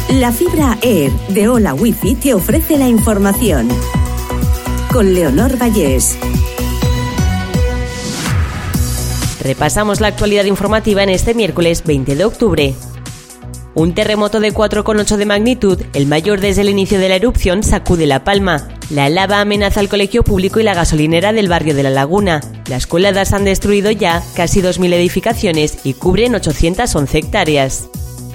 La fibra Air de Hola Wifi te ofrece la información. Con Leonor Vallés. Repasamos la actualidad informativa en este miércoles 20 de octubre. Un terremoto de 4,8 de magnitud, el mayor desde el inicio de la erupción, sacude La Palma. La lava amenaza el colegio público y la gasolinera del barrio de La Laguna. Las coladas han destruido ya casi 2.000 edificaciones y cubren 811 hectáreas.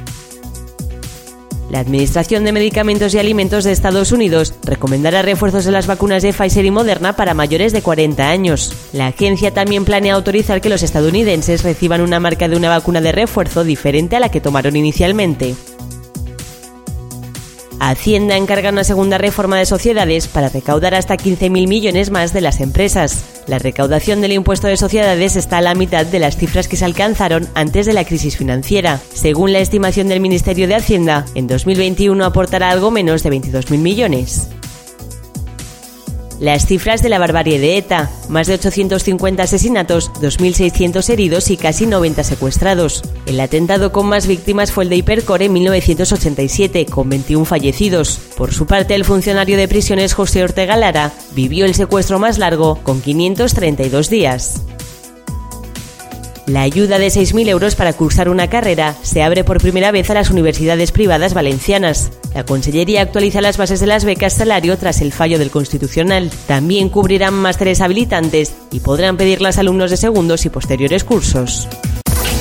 La Administración de Medicamentos y Alimentos de Estados Unidos recomendará refuerzos de las vacunas de Pfizer y Moderna para mayores de 40 años. La agencia también planea autorizar que los estadounidenses reciban una marca de una vacuna de refuerzo diferente a la que tomaron inicialmente. Hacienda encarga una segunda reforma de sociedades para recaudar hasta 15.000 millones más de las empresas. La recaudación del impuesto de sociedades está a la mitad de las cifras que se alcanzaron antes de la crisis financiera. Según la estimación del Ministerio de Hacienda, en 2021 aportará algo menos de 22.000 millones. Las cifras de la barbarie de ETA: más de 850 asesinatos, 2.600 heridos y casi 90 secuestrados. El atentado con más víctimas fue el de Hipercore en 1987, con 21 fallecidos. Por su parte, el funcionario de prisiones José Ortega Lara vivió el secuestro más largo, con 532 días. La ayuda de 6.000 euros para cursar una carrera se abre por primera vez a las universidades privadas valencianas. La Consellería actualiza las bases de las becas salario tras el fallo del Constitucional. También cubrirán másteres habilitantes y podrán pedirlas alumnos de segundos y posteriores cursos.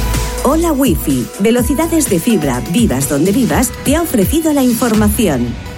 Hola Wifi, velocidades de fibra, vivas donde vivas, te ha ofrecido la información.